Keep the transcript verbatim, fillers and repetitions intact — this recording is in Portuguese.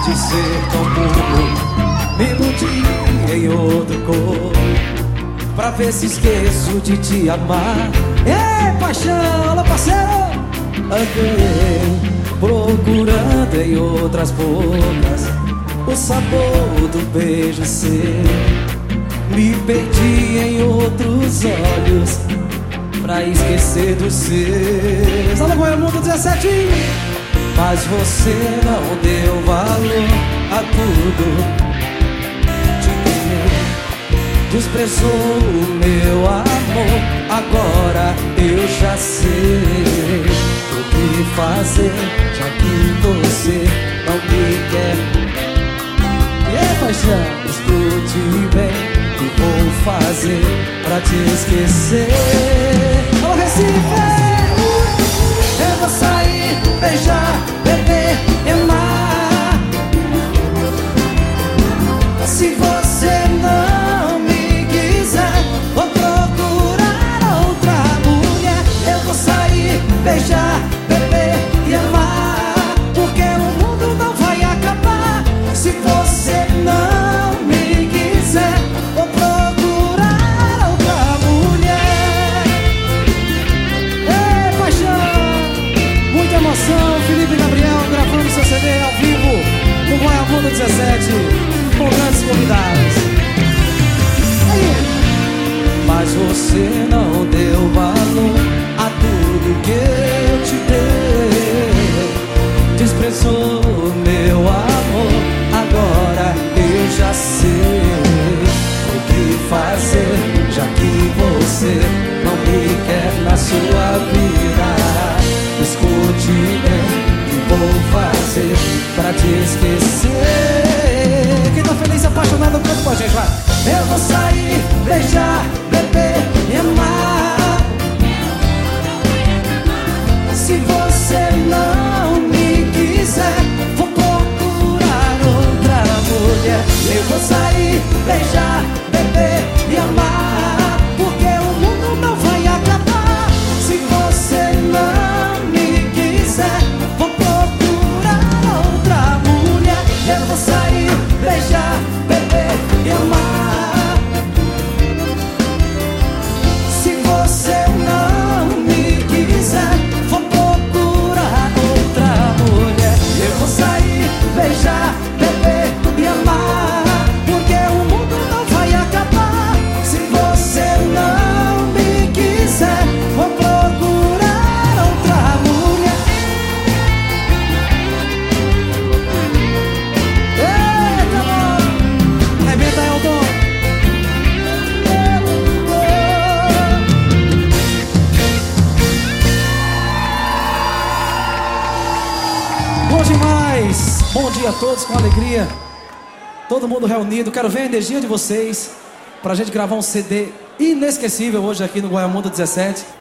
de ser tão puro, me iludi em outro corpo, pra ver se esqueço de te amar. Ei, paixão, alô parceiro! Andei procurando em outras bocas o sabor do beijo seu, me perdi em outros olhos pra esquecer dos seus. Alô, Goiamundo dezessete! Mas você não deu valor a tudo, desprezou o meu amor. Agora eu já sei o que fazer, já que você não me quer. E aí, paixão, escute bem o que vou fazer pra te esquecer. Alô, Recife! Eu vou sair, beijar, beber e amar. Se você não me quiser, vou procurar outra mulher. Eu vou sair, beijar, beber e amar, porque o mundo não vai acabar. Se você não me quiser, vou procurar outra mulher. Ei, paixão, muita emoção. Felipe Gabriel gravando seu C D ao vivo no Goiamundo dezessete, com grandes convidados. Aí. Mas você não deu valor a tudo que eu te dei, desprezou meu amor. Agora eu já sei o que fazer, já que você não me quer na sua vida. Escute bem o que vou fazer pra te esquecer. Quem tá feliz e apaixonado, canta com a gente, vai. Eu vou sair, beijar, beber e amar. Se você não me quiser, vou procurar outra mulher. Eu vou sair, beijar, beber e amar, porque o mundo não vai acabar. Se você não me quiser, vou procurar outra mulher. Eu vou sair, beijar, beber e amar. Se você não me quiser, vou procurar outra mulher. Eu vou sair, beijar, beber e amar, porque o mundo não vai acabar. Se você não me quiser, vou procurar outra mulher. Eita, amor! Rebenta, Elton! Bom demais! Bom dia a todos, com alegria. Todo mundo reunido. Quero ver a energia de vocês pra gente gravar um C D inesquecível hoje aqui no Goiamundo dezessete.